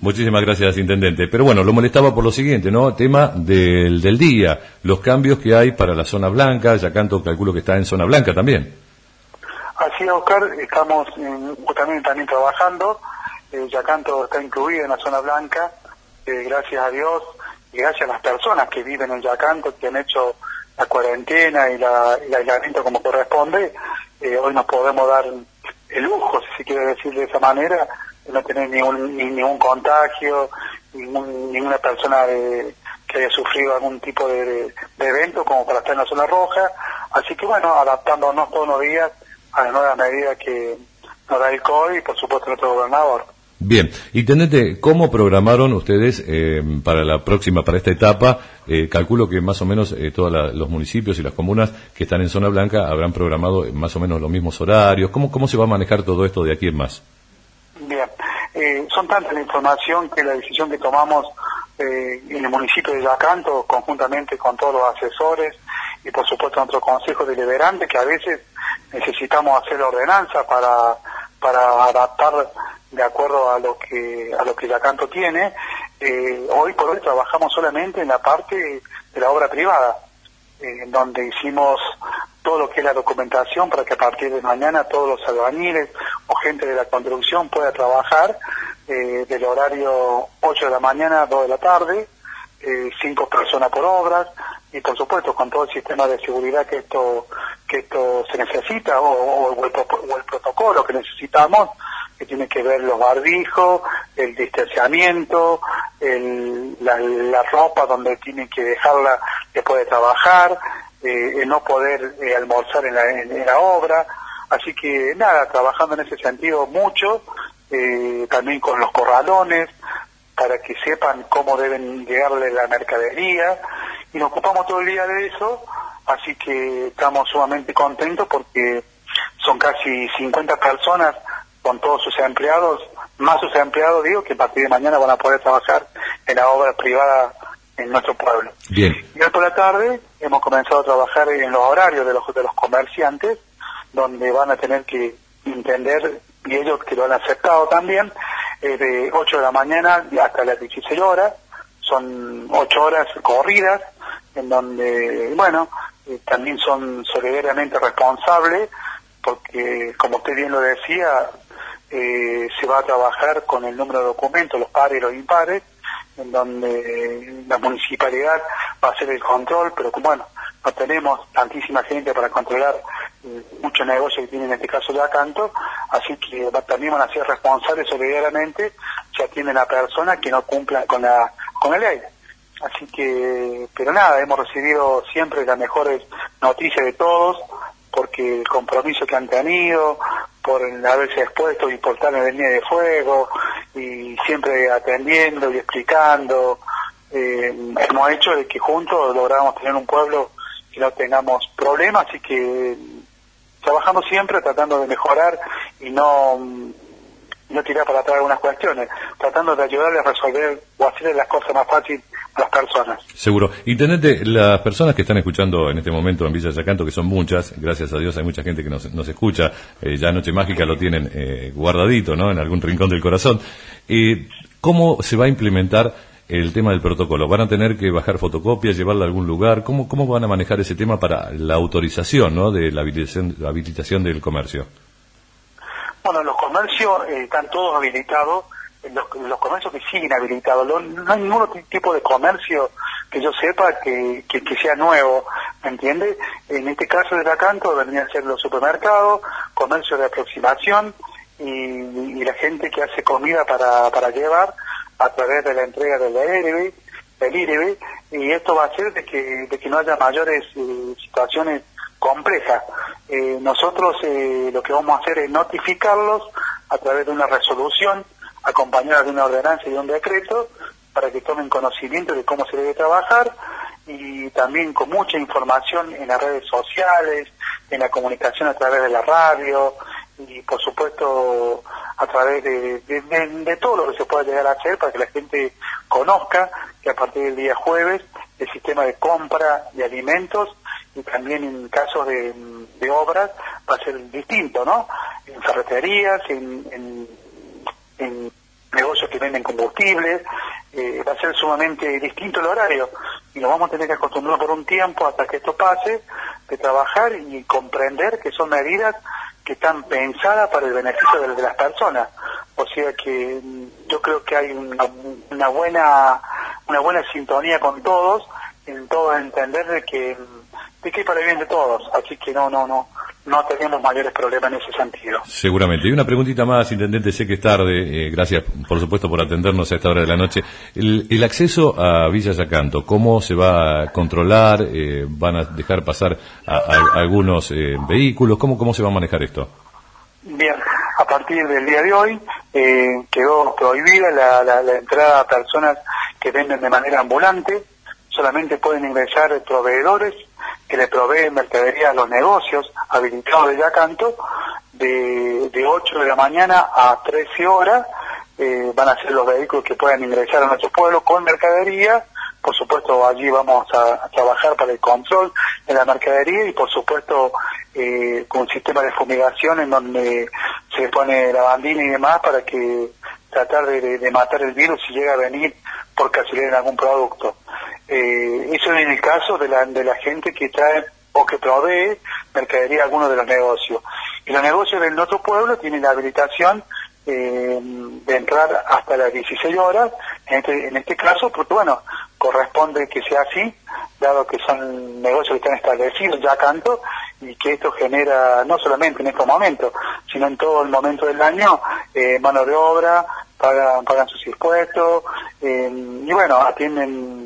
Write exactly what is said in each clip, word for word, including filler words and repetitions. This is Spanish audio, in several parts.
Muchísimas gracias, intendente. Pero bueno, lo molestaba por lo siguiente, ¿no? Tema del, del día, los cambios que hay para la zona blanca. Yacanto calculo que está en zona blanca también. Así es, Oscar, estamos en, también, también trabajando. Eh, Yacanto está incluido en la zona blanca, eh, gracias a Dios y gracias a las personas que viven en Yacanto, que han hecho la cuarentena y, la, y el aislamiento como corresponde. Eh, hoy nos podemos dar el lujo, si se quiere decir de esa manera, de no tener ningún, ni, ningún contagio, ningún, ninguna persona de, que haya sufrido algún tipo de, de evento como para estar en la zona roja. Así que bueno, adaptándonos todos los días a las nuevas medidas que nos da el COVID y por supuesto nuestro gobernador. Bien, intendente, ¿cómo programaron ustedes eh, para la próxima, para esta etapa? Eh, calculo que más o menos eh, todos la, los municipios y las comunas que están en zona blanca habrán programado más o menos los mismos horarios. ¿Cómo, cómo se va a manejar todo esto de aquí en más? Bien, eh, son tantas la información que la decisión que tomamos eh, en el municipio de Yacanto, conjuntamente con todos los asesores y por supuesto nuestro consejo deliberante, que a veces necesitamos hacer la ordenanza para, para adaptar de acuerdo a lo que a lo que Yacanto tiene. Eh, hoy por hoy trabajamos solamente en la parte de la obra privada, eh, donde hicimos todo lo que es la documentación para que a partir de mañana todos los albañiles o gente de la construcción pueda trabajar eh, del horario ocho de la mañana a dos de la tarde, eh, cinco personas por obras, y por supuesto con todo el sistema de seguridad que esto que esto se necesita o, o, o, el, o el protocolo que necesitamos, que tiene que ver los barbijos, el distanciamiento, el, la, la ropa donde tienen que dejarla después de trabajar, eh, el no poder eh, almorzar en la, en, en la obra. Así que nada, trabajando en ese sentido mucho, eh, también con los corralones, para que sepan cómo deben llegarle la mercadería, y nos ocupamos todo el día de eso, así que estamos sumamente contentos porque son casi cincuenta personas con todos sus empleados, más sus empleados, digo, que a partir de mañana van a poder trabajar en la obra privada en nuestro pueblo. Bien. Y hoy por la tarde hemos comenzado a trabajar en los horarios de los, de los comerciantes, donde van a tener que entender, y ellos que lo han aceptado también, eh, de ocho de la mañana hasta las dieciséis horas, son ocho horas corridas, en donde, bueno, eh, también son solidariamente responsables, porque como usted bien lo decía, eh, se va a trabajar con el número de documentos, los pares y los impares, en donde la municipalidad va a hacer el control, pero como bueno, no tenemos tantísima gente para controlar eh, muchos negocios que tiene en este caso Yacanto, así que va, también van a ser responsables solidariamente si atienden a personas que no cumplan con la con la ley. Así que, pero nada, hemos recibido siempre las mejores noticias de todos, porque el compromiso que han tenido, por el haberse expuesto y por estar en la línea de fuego, y siempre atendiendo y explicando, eh, hemos hecho de que juntos logramos tener un pueblo que no tengamos problemas, así que trabajamos siempre tratando de mejorar y no, no tirar para atrás algunas cuestiones, tratando de ayudarles a resolver o hacerles las cosas más fáciles a las personas. Seguro. Intendente, las personas que están escuchando en este momento en Villa Yacanto, que son muchas, gracias a Dios hay mucha gente que nos, nos escucha, eh, ya Noche Mágica lo tienen eh, guardadito, ¿no?, en algún rincón del corazón. Eh, ¿Cómo se va a implementar el tema del protocolo? ¿Van a tener que bajar fotocopias, llevarla a algún lugar? ¿Cómo, cómo van a manejar ese tema para la autorización, ¿no?, de la habilitación, la habilitación del comercio? Bueno, los comercios eh, están todos habilitados, los, los comercios que siguen habilitados. No, no hay ningún tipo de comercio que yo sepa que, que, que sea nuevo, ¿me entiende? En este caso de Yacanto vendrían a ser los supermercados, comercio de aproximación y, y la gente que hace comida para, para llevar a través de la entrega del I R B, del I R B, y esto va a hacer de que, de que no haya mayores eh, situaciones complejas. Eh, nosotros eh, lo que vamos a hacer es notificarlos a través de una resolución acompañada de una ordenanza y de un decreto para que tomen conocimiento de cómo se debe trabajar, y también con mucha información en las redes sociales, en la comunicación a través de la radio y por supuesto a través de, de, de, de todo lo que se pueda llegar a hacer para que la gente conozca que a partir del día jueves el sistema de compra de alimentos y también en casos de, de obras va a ser distinto, ¿no? En ferreterías, en, en, en negocios que venden combustibles, eh, va a ser sumamente distinto el horario y nos vamos a tener que acostumbrar por un tiempo hasta que esto pase, de trabajar y comprender que son medidas que están pensadas para el beneficio de, de las personas. O sea que yo creo que hay una, una buena una buena sintonía con todos, en todos entender de que de que es para el bien de todos, así que no no no no tenemos mayores problemas en ese sentido. Seguramente. Y una preguntita más, intendente, sé que es tarde, eh, gracias por supuesto por atendernos a esta hora de la noche. El, el acceso a Villa Yacanto, ¿cómo se va a controlar? Eh, ¿Van a dejar pasar a, a, a algunos eh, vehículos? ¿Cómo, ¿Cómo se va a manejar esto? Bien, a partir del día de hoy eh, quedó prohibida la, la, la entrada a personas que venden de manera ambulante, solamente pueden ingresar proveedores que le proveen mercadería a los negocios habilitados de Yacanto, de, de ocho de la mañana a trece horas, eh, van a ser los vehículos que puedan ingresar a nuestro pueblo con mercadería. Por supuesto, allí vamos a, a trabajar para el control de la mercadería y, por supuesto, eh, con un sistema de fumigación en donde se pone lavandina y demás para que tratar de, de, de matar el virus si llega a venir por casualidad en algún producto. Eh, eso es en el caso de la, de la gente que trae o que provee mercadería a algunos de los negocios. Y los negocios de nuestro pueblo tienen la habilitación eh, de entrar hasta las dieciséis horas, en este, en este caso, porque bueno, corresponde que sea así, dado que son negocios que están establecidos ya canto, y que esto genera, no solamente en estos momentos, sino en todo el momento del año, eh, mano de obra, pagan, pagan sus impuestos, eh, y bueno, atienden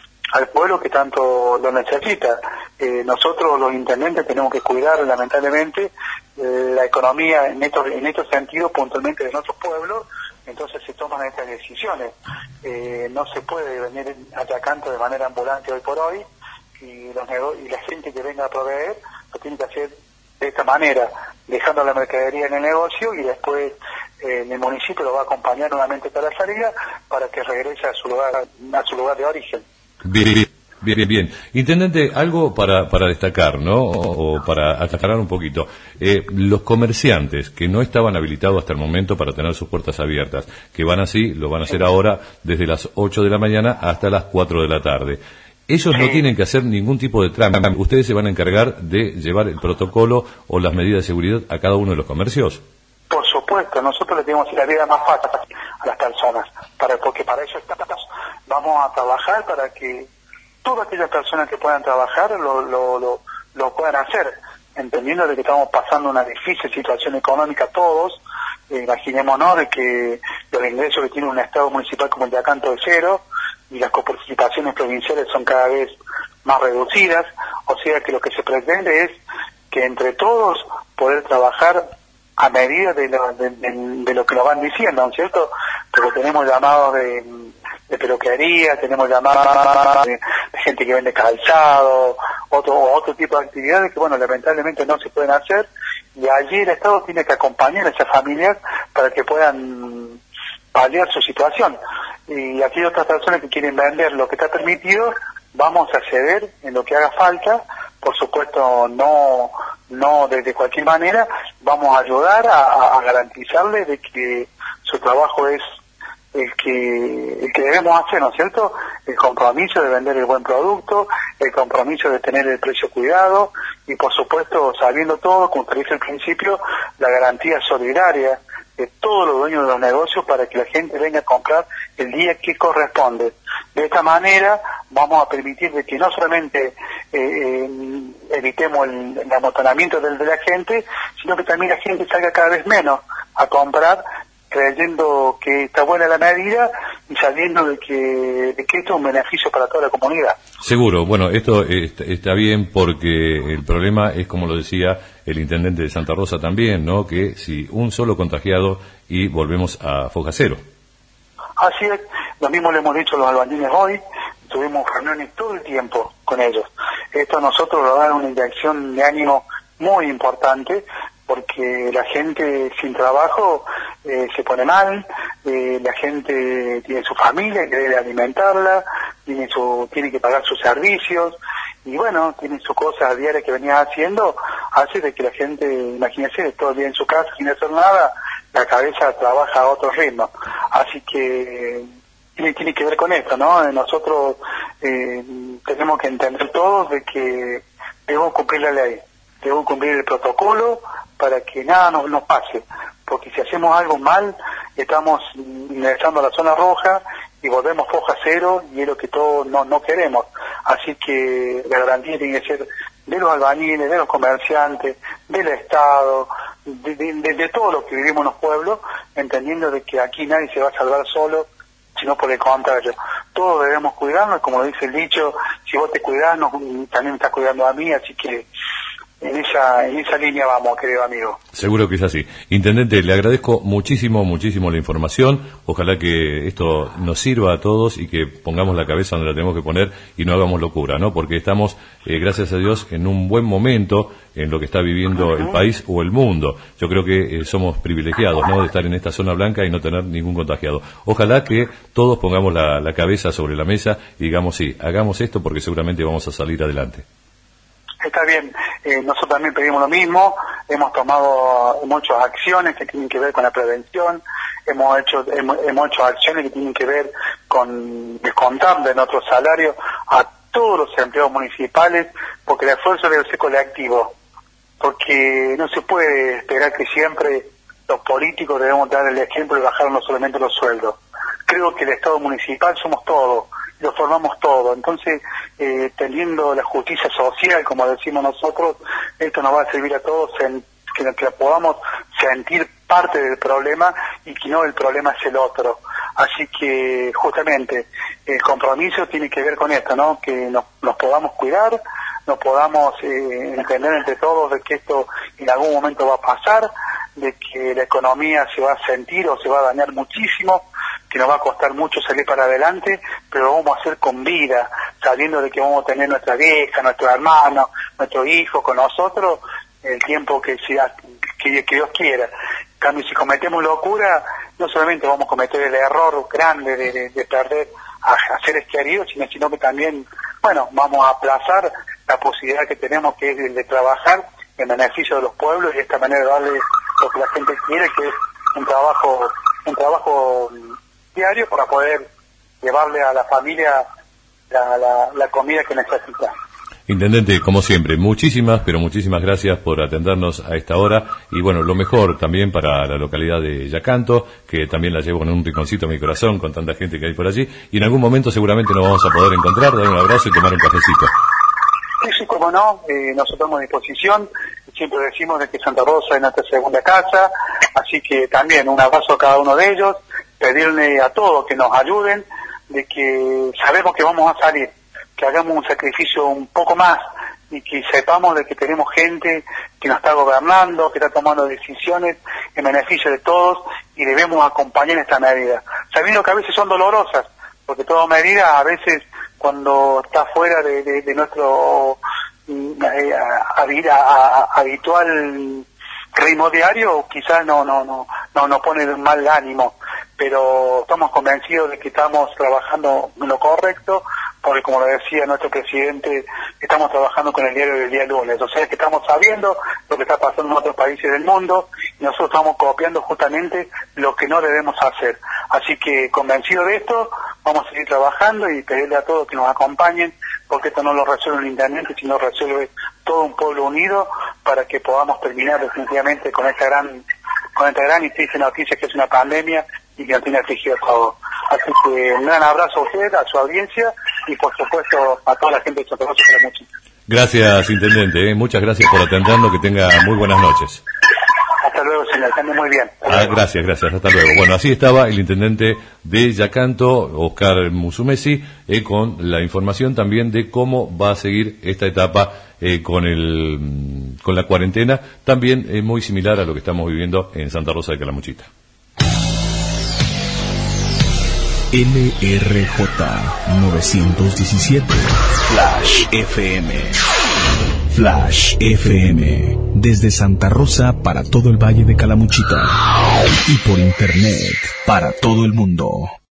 al pueblo que tanto lo necesita. Eh, nosotros los intendentes tenemos que cuidar lamentablemente eh, la economía en estos en estos sentidos puntualmente de nuestro pueblo, entonces se toman estas decisiones. Eh, no se puede venir a Yacanto de manera ambulante hoy por hoy y, los y la gente que venga a proveer lo tiene que hacer de esta manera, dejando la mercadería en el negocio y después eh, el municipio lo va a acompañar nuevamente hasta la salida para que regrese a su lugar a su lugar de origen. Bien, bien, bien, bien. Intendente, algo para, para destacar, ¿no? O, o para aclarar un poquito. Eh, los comerciantes que no estaban habilitados hasta el momento para tener sus puertas abiertas, que van así, lo van a hacer ahora desde las ocho de la mañana hasta las cuatro de la tarde. Ellos no tienen que hacer ningún tipo de trámite. Ustedes se van a encargar de llevar el protocolo o las medidas de seguridad a cada uno de los comercios. Por supuesto, nosotros le tenemos la vida más fácil a las personas, para porque para eso estamos. Vamos a trabajar para que todas aquellas personas que puedan trabajar lo, lo, lo, lo puedan hacer, entendiendo de que estamos pasando una difícil situación económica todos. Eh, imaginémonos de que los ingresos que tiene un estado municipal como el de Yacanto es cero y las coparticipaciones provinciales son cada vez más reducidas, o sea que lo que se pretende es que entre todos poder trabajar a medida de lo, de, de, de lo que nos van diciendo, ¿no es cierto? Porque tenemos llamados de, de peluquería, tenemos llamados de, de gente que vende calzado, otro otro tipo de actividades que, bueno, lamentablemente no se pueden hacer, y allí el Estado tiene que acompañar a esas familias para que puedan paliar su situación. Y aquí hay otras personas que quieren vender lo que está permitido, vamos a ceder en lo que haga falta, por supuesto no no de, de cualquier manera, vamos a ayudar a, a garantizarle de que su trabajo es el que el que debemos hacer, ¿no es cierto? El compromiso de vender el buen producto, el compromiso de tener el precio cuidado y, por supuesto, sabiendo todo, como te dije al principio, la garantía solidaria de todos los dueños de los negocios para que la gente venga a comprar el día que corresponde. De esta manera vamos a permitir de que no solamente eh, eh, evitemos el, el amontonamiento del de la gente, sino que también la gente salga cada vez menos a comprar, creyendo que está buena la medida y sabiendo de que, de que esto es un beneficio para toda la comunidad. Seguro, bueno, esto está, está bien porque el problema es, como lo decía el intendente de Santa Rosa también, ¿no? Que si un solo contagiado y volvemos a foja cero. Así es, lo mismo le hemos dicho a los albañiles hoy, tuvimos reuniones todo el tiempo con ellos. Esto a nosotros nos da una inyección de ánimo muy importante, porque la gente sin trabajo eh, se pone mal, eh, la gente tiene su familia que debe alimentarla, tiene su tiene que pagar sus servicios, y bueno, tiene sus cosas diarias que venía haciendo, hace de que la gente, imagínense, todo el día en su casa sin hacer nada, la cabeza trabaja a otro ritmo. Así que tiene, tiene que ver con esto, ¿no? Nosotros eh, tenemos que entender todos de que debemos cumplir la ley, debemos cumplir el protocolo para que nada nos, nos pase, porque si hacemos algo mal, estamos ingresando a la zona roja y volvemos foja cero, y es lo que todos no, no queremos. Así que la garantía tiene que ser de los albañiles, de los comerciantes, del Estado, de, de, de, de todo lo que vivimos en los pueblos, entendiendo de que aquí nadie se va a salvar solo, sino por el contrario. Todos debemos cuidarnos, como dice el dicho, si vos te cuidás, no, también me estás cuidando a mí, así que en esa, en esa línea vamos, querido amigo. Seguro que es así. Intendente, le agradezco muchísimo, muchísimo la información. Ojalá que esto nos sirva a todos y que pongamos la cabeza donde la tenemos que poner y no hagamos locura, ¿no? Porque estamos, eh, gracias a Dios, en un buen momento en lo que está viviendo uh-huh. el país o el mundo. Yo creo que eh, somos privilegiados, ¿no?, de estar en esta zona blanca y no tener ningún contagiado. Ojalá que todos pongamos la, la cabeza sobre la mesa y digamos, sí, hagamos esto porque seguramente vamos a salir adelante. Está bien, eh, nosotros también pedimos lo mismo, hemos tomado muchas acciones que tienen que ver con la prevención, hemos hecho hemos, hemos hecho acciones que tienen que ver con descontar de nuestro salario a todos los empleados municipales, porque el esfuerzo debe ser colectivo, porque no se puede esperar que siempre los políticos debemos dar el ejemplo y bajar no solamente los sueldos. Creo que el Estado municipal somos todos, lo formamos todo. Entonces, eh, teniendo la justicia social, como decimos nosotros, esto nos va a servir a todos en que, que podamos sentir parte del problema y que no el problema es el otro. Así que, justamente, el compromiso tiene que ver con esto, ¿no? Que nos, nos podamos cuidar, nos podamos eh, entender entre todos de que esto en algún momento va a pasar, de que la economía se va a sentir o se va a dañar muchísimo, que nos va a costar mucho salir para adelante, pero lo vamos a hacer con vida, sabiendo de que vamos a tener nuestra vieja, nuestro hermano, nuestro hijo con nosotros, el tiempo que, sea, que, que Dios quiera. En cambio, si cometemos locura, no solamente vamos a cometer el error grande de, de, de perder a, a seres queridos, sino, sino que también, bueno, vamos a aplazar la posibilidad que tenemos, que es de, de trabajar en beneficio de los pueblos y de esta manera darle lo que la gente quiere, que es un trabajo, un trabajo diario para poder llevarle a la familia la, la, la comida que necesita. Intendente, como siempre, muchísimas, pero muchísimas gracias por atendernos a esta hora y bueno, lo mejor también para la localidad de Yacanto, que también la llevo en un rinconcito de mi corazón con tanta gente que hay por allí y en algún momento seguramente nos vamos a poder encontrar, dar un abrazo y tomar un cafecito. Sí, sí, como no, eh, nosotros estamos a disposición, siempre decimos de que Santa Rosa es nuestra segunda casa, así que también un abrazo a cada uno de ellos, pedirle a todos que nos ayuden, de que sabemos que vamos a salir, que hagamos un sacrificio un poco más y que sepamos de que tenemos gente que nos está gobernando, que está tomando decisiones en beneficio de todos y debemos acompañar esta medida, sabiendo que a veces son dolorosas, porque toda medida a veces cuando está fuera de, de, de nuestro eh, a, a, a, habitual ritmo diario, quizás no no no no nos pone un mal ánimo, pero estamos convencidos de que estamos trabajando en lo correcto, porque como lo decía nuestro presidente, estamos trabajando con el diario del día lunes, o sea que estamos sabiendo lo que está pasando en otros países del mundo y nosotros estamos copiando justamente lo que no debemos hacer. Así que convencido de esto, vamos a seguir trabajando y pedirle a todos que nos acompañen, porque esto no lo resuelve el intendente, sino resuelve todo un pueblo unido para que podamos terminar definitivamente con esta gran con esta gran y triste noticia que es una pandemia y que nos tiene afligido a todos. Así que un gran abrazo a usted, a su audiencia y por supuesto a toda la gente de Santa Rosa de la Música. Gracias, intendente, ¿eh? Muchas gracias por atendernos, que tenga muy buenas noches. Hasta luego, señor, que ande muy bien. Ah, gracias, gracias, hasta luego. Bueno, así estaba el intendente de Yacanto, Oscar Musumeci, eh, con la información también de cómo va a seguir esta etapa eh, con el con la cuarentena, también es eh, muy similar a lo que estamos viviendo en Santa Rosa de Calamuchita. L R J novecientos diecisiete Flash F M. Flash F M, desde Santa Rosa para todo el Valle de Calamuchita y por internet para todo el mundo.